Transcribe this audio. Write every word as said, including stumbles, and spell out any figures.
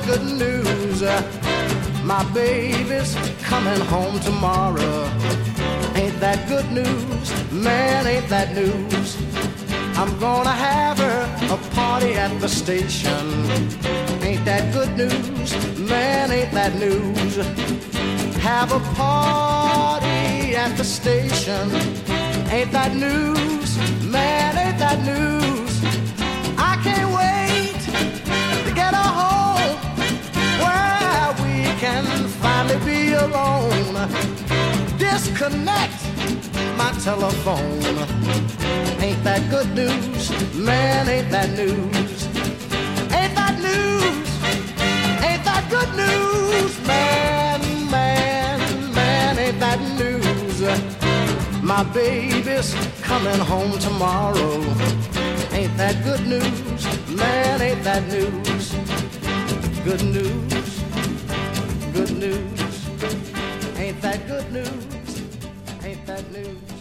good news. My baby's coming home tomorrow. Ain't that good news? Man, ain't that news? I'm gonna have her a party at the station. Ain't that good news? Man, ain't that news? Have a party at the station. Ain't that news? Man, ain't that news? I can't wait to get her home where we can finally be alone. Disconnect my telephone. Ain't that good news? Man, ain't that news? Ain't that news? Ain't that good news? Man, man, man, ain't that news? My baby's coming home tomorrow. Ain't that good news? Man, ain't that news? Good news, good news. Ain't that good news? Ain't that news?